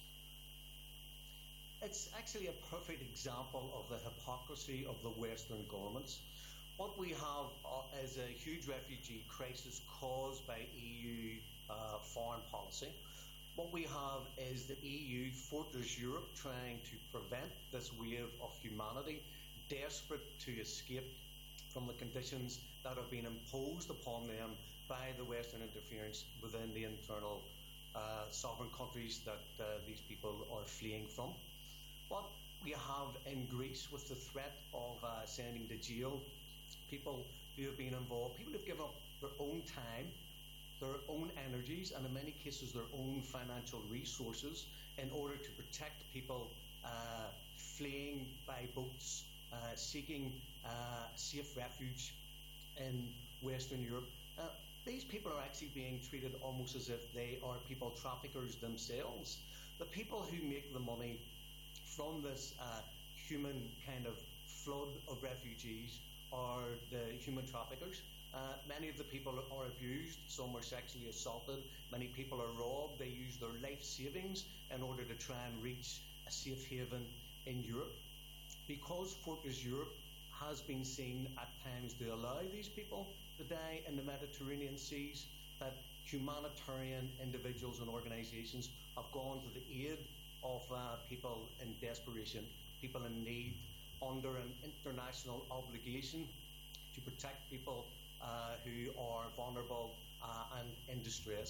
It's actually a perfect example of the hypocrisy of the Western governments. What we have uh, is a huge refugee crisis caused by E U uh, foreign policy. What we have is the E U, Fortress Europe, trying to prevent this wave of humanity, desperate to escape from the conditions that have been imposed upon them by the Western interference within the internal uh, sovereign countries that uh, these people are fleeing from. What we have in Greece with the threat of uh, sending to jail people who have been involved, people who have given up their own time, their own energies, and in many cases their own financial resources in order to protect people uh, fleeing by boats, uh, seeking uh, safe refuge in Western Europe. Uh, these people are actually being treated almost as if they are people traffickers themselves. The people who make the money from this uh, human kind of flood of refugees are the human traffickers. Uh, many of the people are abused, some are sexually assaulted, many people are robbed, they use their life savings in order to try and reach a safe haven in Europe. Because Fortress Europe has been seen at times to allow these people to die in the Mediterranean seas, that humanitarian individuals and organisations have gone to the aid of uh, people in desperation, people in need, under an international obligation to protect people uh, who are vulnerable uh, and in distress.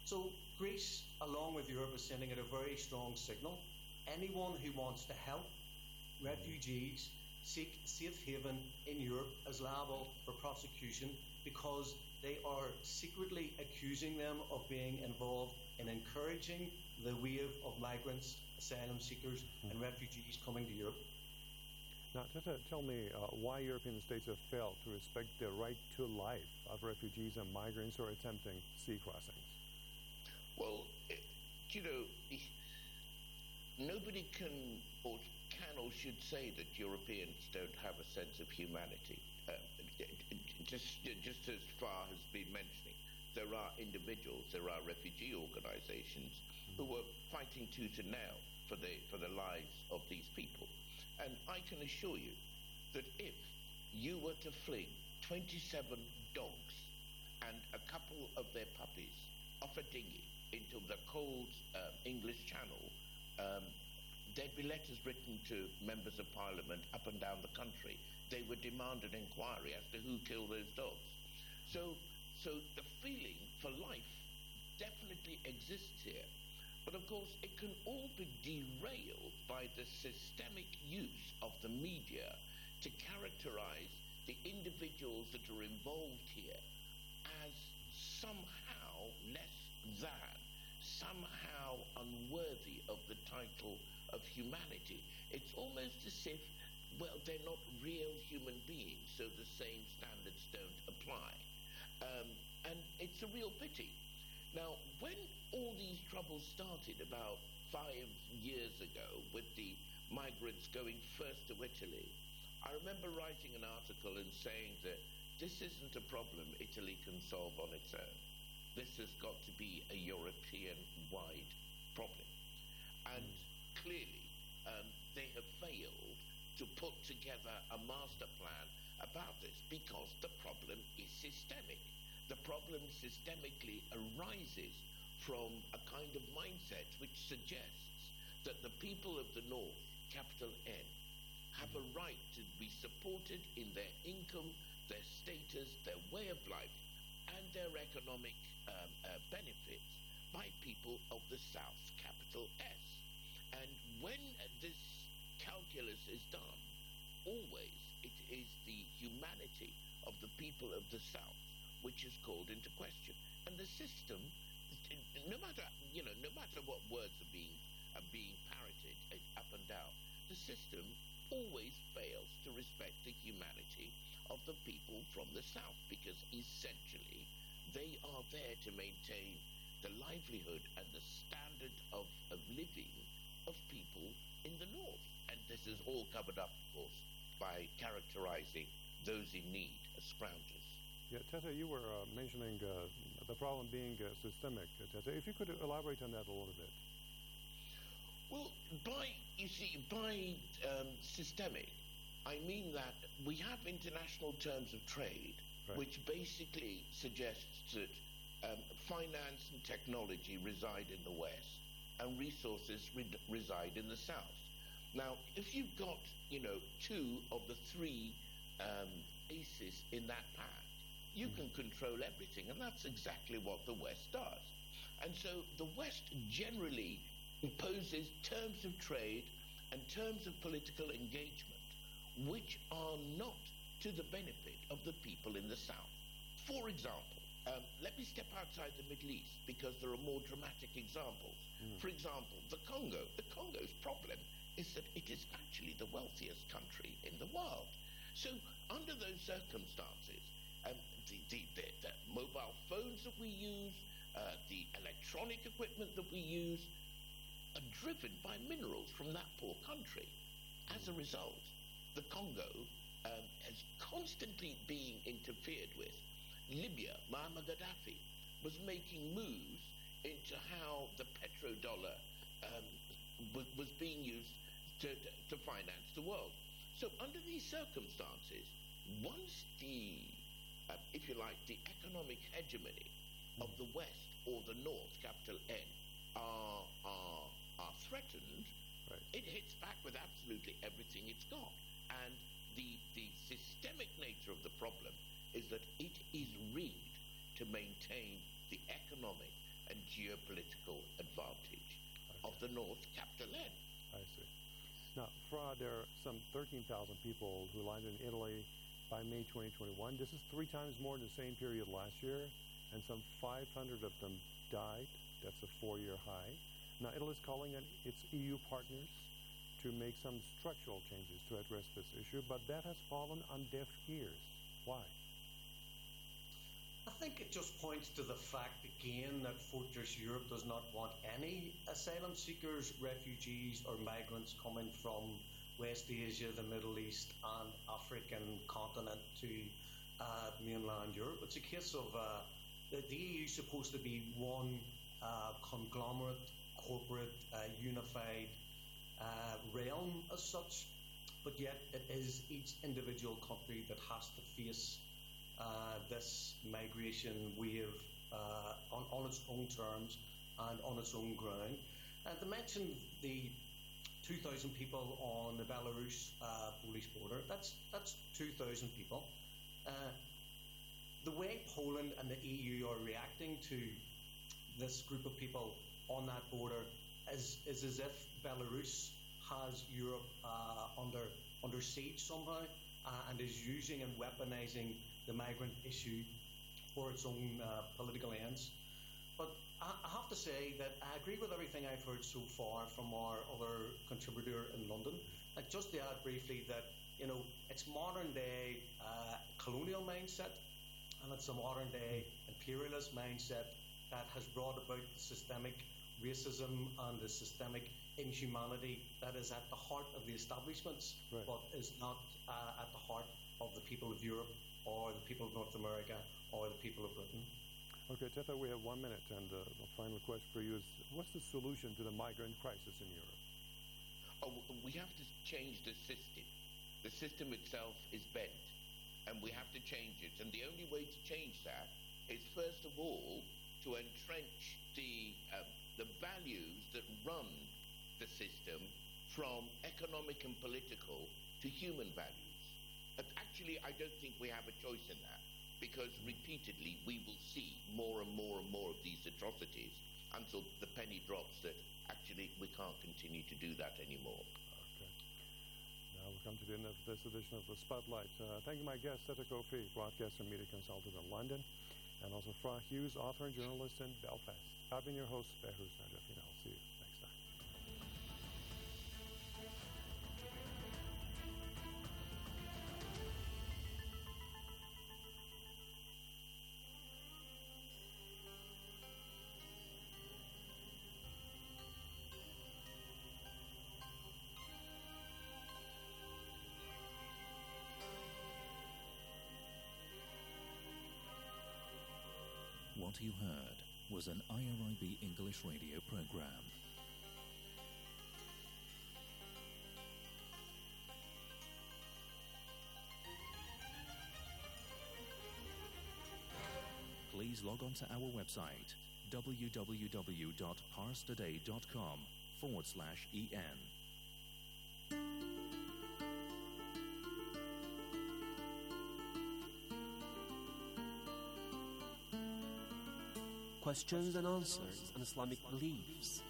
So Greece, along with Europe, is sending out a very strong signal. Anyone who wants to help refugees seek safe haven in Europe is liable for prosecution because they are secretly accusing them of being involved in encouraging the wave of migrants, asylum seekers, mm. and refugees coming to Europe. Now, Tete, tell me uh, why European states have failed to respect the right to life of refugees and migrants who are attempting sea crossings. Well, you know, nobody can or can or should say that Europeans don't have a sense of humanity. Uh, just, just as far has been mentioning, there are individuals, there are refugee organizations mm. who are fighting tooth and nail for the for the lives of these people. And I can assure you that if you were to fling twenty-seven dogs and a couple of their puppies off a dinghy into the cold uh, English Channel, um, there'd be letters written to members of Parliament up and down the country. They would demand an inquiry as to who killed those dogs. So, so the feeling for life definitely exists here. But of course, it can all be derailed by the systemic use of the media to characterize the individuals that are involved here as somehow less than, somehow unworthy of the title of humanity. It's almost as if, well, they're not real human beings, so the same standards don't apply. Um, and it's a real pity. Now, when all these troubles started about five years ago with the migrants going first to Italy, I remember writing an article and saying that this isn't a problem Italy can solve on its own. This has got to be a European-wide problem. And clearly, um, they have failed to put together a master plan about this because the problem is systemic. The problem systemically arises from a kind of mindset which suggests that the people of the North, capital N, have a right to be supported in their income, their status, their way of life, and their economic um, uh, benefits by people of the South, capital S. And when uh, this calculus is done, always it is the humanity of the people of the South which is called into question. And the system, no matter, you know, no matter what words are being are being parroted up and down, the system always fails to respect the humanity of the people from the South, because essentially they are there to maintain the livelihood and the standard of, of living of people in the North. And this is all covered up, of course, by characterizing those in need as scroungers. Yeah, Tete, you were uh, mentioning uh, the problem being uh, systemic. Tete, if you could elaborate on that a little bit. Well, by, you see, by um, systemic, I mean that we have international terms of trade, right, which basically suggests that um, finance and technology reside in the West and resources re- reside in the South. Now, if you've got, you know, two of the three um, aces in that path, you can control everything, and that's exactly what the West does. And so the West generally imposes terms of trade and terms of political engagement which are not to the benefit of the people in the South. For example, um, let me step outside the Middle East because there are more dramatic examples. Mm. For example, the Congo. The Congo's problem is that it is actually the wealthiest country in the world. So under those circumstances, um, the, the, the, the mobile phones that we use, uh, the electronic equipment that we use, are driven by minerals from that poor country. As a result, the Congo um, is constantly being interfered with. Libya, Muammar Gaddafi, was making moves into how the petrodollar um, w- was being used to, to, to finance the world. So under these circumstances, once the, uh, if you like, the economic hegemony of the West or the North, capital N, are, are, are threatened, right, it hits back with absolutely everything it's got. And the, the systemic nature of the problem is that it is rigged to maintain the economic and geopolitical advantage of the North Capital N. I see. Now, Fra, there are some thirteen thousand people who landed in Italy by May twenty twenty-one. This is three times more than the same period last year, and some five hundred of them died. That's a four-year high. Now, Italy is calling on its E U partners to make some structural changes to address this issue, but that has fallen on deaf ears. Why? I think it just points to the fact again that Fortress Europe does not want any asylum seekers, refugees or migrants coming from West Asia, the Middle East and African continent to uh, mainland Europe. It's a case of uh, the, the E U is supposed to be one uh, conglomerate, corporate, uh, unified uh, realm as such, but yet it is each individual country that has to face Uh, this migration wave uh, on, on its own terms and on its own ground. And to mention the two thousand people on the Belarus uh, Polish border, that's that's two thousand people. Uh, the way Poland and the E U are reacting to this group of people on that border is, is as if Belarus has Europe uh, under, under siege somehow uh, and is using and weaponizing the migrant issue for its own uh, political ends. But I, I have to say that I agree with everything I've heard so far from our other contributor in London. Like just to add briefly that, you know, it's modern day uh, colonial mindset and it's a modern day imperialist mindset that has brought about the systemic racism and the systemic inhumanity that is at the heart of the establishments, right, but is not uh, at the heart of the people of Europe or the people of North America, or the people of Britain. Okay, Teta, we have one minute, and uh, the final question for you is, what's the solution to the migrant crisis in Europe? Oh, we have to change the system. The system itself is bent, and we have to change it. And the only way to change that is, first of all, to entrench the, uh, the values that run the system from economic and political to human values. Actually, I don't think we have a choice in that, because repeatedly we will see more and more and more of these atrocities until the penny drops that actually we can't continue to do that anymore. Okay. Now we come to the end of this edition of The Spotlight. Uh, thank you, my guest, Teta Kofi, broadcast and media consultant in London, and also Fra Hughes, author and journalist in Belfast. I've been your host, Behruz Najafina. I'll see you next time. What you heard was an I R I B English radio program. Please log on to our website w w w dot pars today dot com forward slash en. Questions and answers on Islamic beliefs.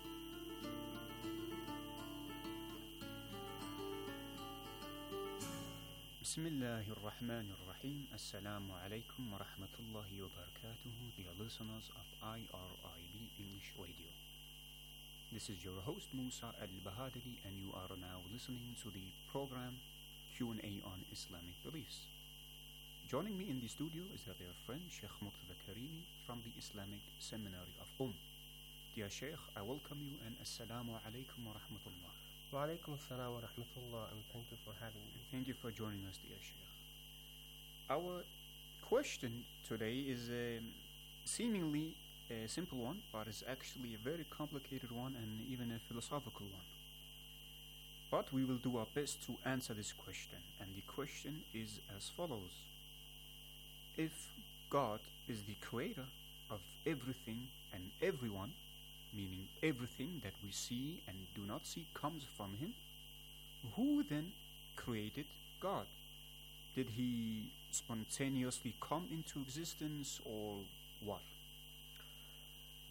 بسم الله الرحمن الرحيم. Assalamu alaikum wa rahmatullahi wa barakatuhu, dear listeners of I R I B English Radio. This is your host Musa Al-Bahadari, and you are now listening to the program Q and A on Islamic beliefs. Joining me in the studio is our dear friend Sheikh Murtada Karimi from the Islamic Seminary of Qom. Dear Sheikh, I welcome you and Assalamu alaikum wa rahmatullah. Wa alaikum assalam wa rahmatullah, and thank you for having me. Thank you for joining us, dear Sheikh. Our question today is a seemingly a simple one, but is actually a very complicated one and even a philosophical one. But we will do our best to answer this question, and the question is as follows. If God is the creator of everything and everyone, meaning everything that we see and do not see comes from Him, who then created God? Did He spontaneously come into existence, or what?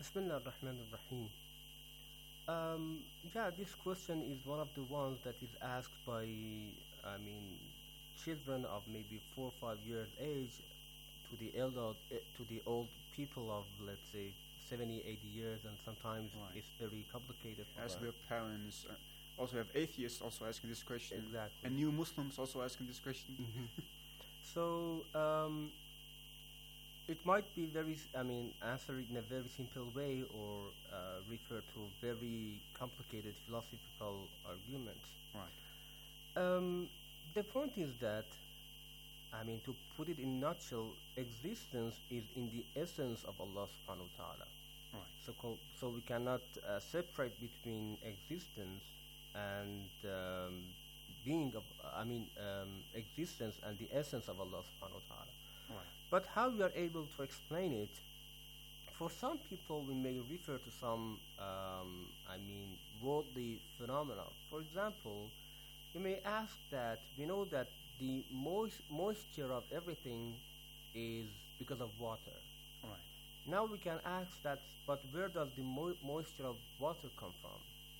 Bismillah ar-Rahman ar-Rahim. Um, yeah, this question is one of the ones that is asked by, I mean, children of maybe four or five years age to the elder, eh, to the old people of, let's say, seventy, eighty years, and sometimes Right. it's very complicated for As them. we have parents, uh, also have atheists also asking this question, Exactly. and new Muslims also asking this question. Mhm. So um, it might be very, s- I mean, answered in a very simple way or uh, refer to very complicated philosophical arguments. Right. Um, the point is that, I mean, to put it in a nutshell, existence is in the essence of Allah subhanahu wa ta'ala. Right. So, co- so we cannot uh, separate between existence and um, being of, I mean, um, existence and the essence of Allah subhanahu wa ta'ala. Right. But how we are able to explain it, for some people we may refer to some, um, I mean, worldly phenomena. For example, you may ask that, we know that the moist, moisture of everything is because of water. Right. Now we can ask that, but where does the mo- moisture of water come from?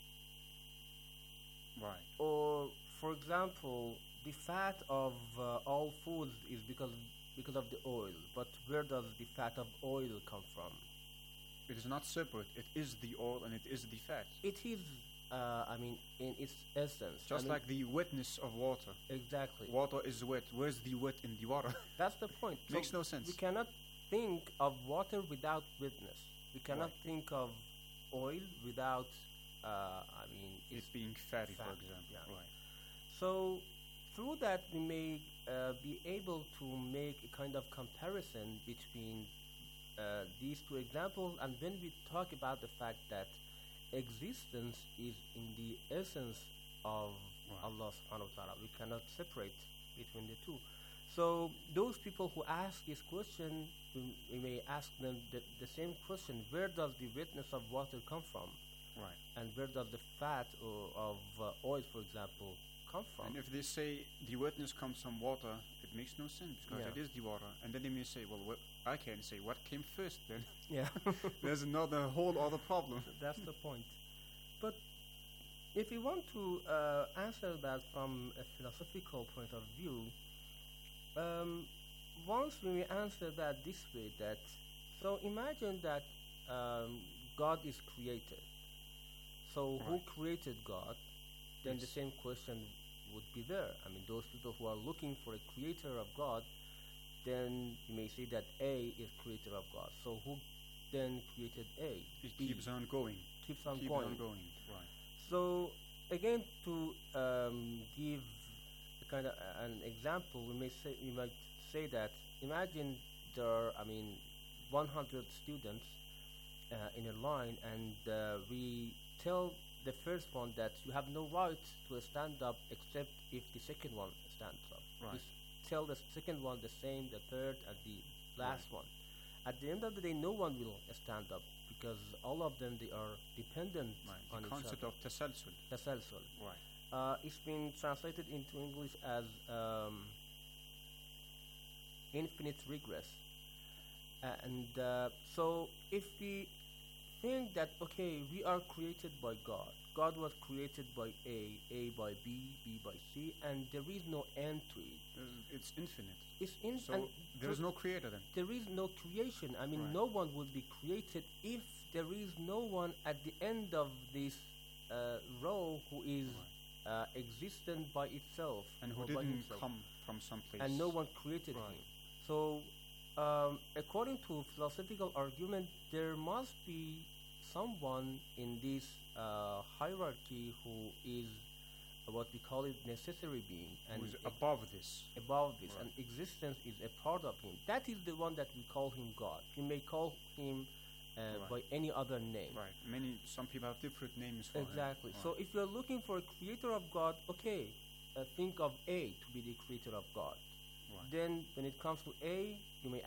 Right. Or, for example, the fat of uh, all foods is because because of the oil, but where does the fat of oil come from? It is not separate. It is the oil and it is the fat. It is, uh, I mean, in its essence. Just I mean, like the wetness of water. Exactly. Water is wet. Where's the wet in the water? That's the point. Makes So no sense. We cannot think of water without wetness. We cannot Right. think of oil without, uh, I mean, It its being fatty, for fat, example. yeah. Right. So through that we may uh, be able to make a kind of comparison between uh, these two examples, and when we talk about the fact that existence is in the essence of Right. Allah subhanahu wa ta'ala, we cannot separate between the two. So those people who ask this question, we, we may ask them the, the same question: where does the wetness of water come from? Right. And where does the fat or of uh, oil, for example, come from? And if they say the wetness comes from water, it makes no sense because Yeah. it is the water. And then they may say, well, what, I can say, what came first then? Yeah. There's another whole other problem. That's the point. But if we want to uh, answer that from a philosophical point of view, um, once we may answer that this way, that so imagine that um, God is created. So who Right. created God? Then the Yes. same question would be there. I mean, those people who are looking for a creator of God, then you may say that A is creator of God. So who then created A? It B keeps on going. keeps on Keeps going. on going. Right. So again, to um, give a kind of uh, an example, we may say we might say that imagine there are, I mean, one hundred students uh, in a line, and uh, we tell the first one that you have no right to stand up except if the second one stands up. Right. We s- tell the second one the same, the third, and the last one. At the end of the day, no one will stand up because all of them, they are dependent Right. on The each concept other. of tasalsul. Tasalsul. Right. Uh, it's been translated into English as um, infinite regress. And uh, so if we think that, okay, we are created by God, God was created by A, A by B, B by C, and there is no end to it. Uh, It's infinite. It's in, So and there is so no creator then. there is no creation. I mean, Right. no one will be created if there is no one at the end of this uh, row who is uh, existent by itself And who or by didn't himself. come from someplace. And no one created Right. him. So, um, according to philosophical argument, there must be someone in this uh, hierarchy who is uh, what we call it necessary being, and Who is ex- above this. above this, Right. and existence is a part of him. That is the one that we call him God. You may call him uh, Right. by any other name. Right. Many, some people have different names for him. Exactly. Right. So if you're looking for a creator of God, okay, uh, think of A to be the creator of God. Right. Then when it comes to A, you may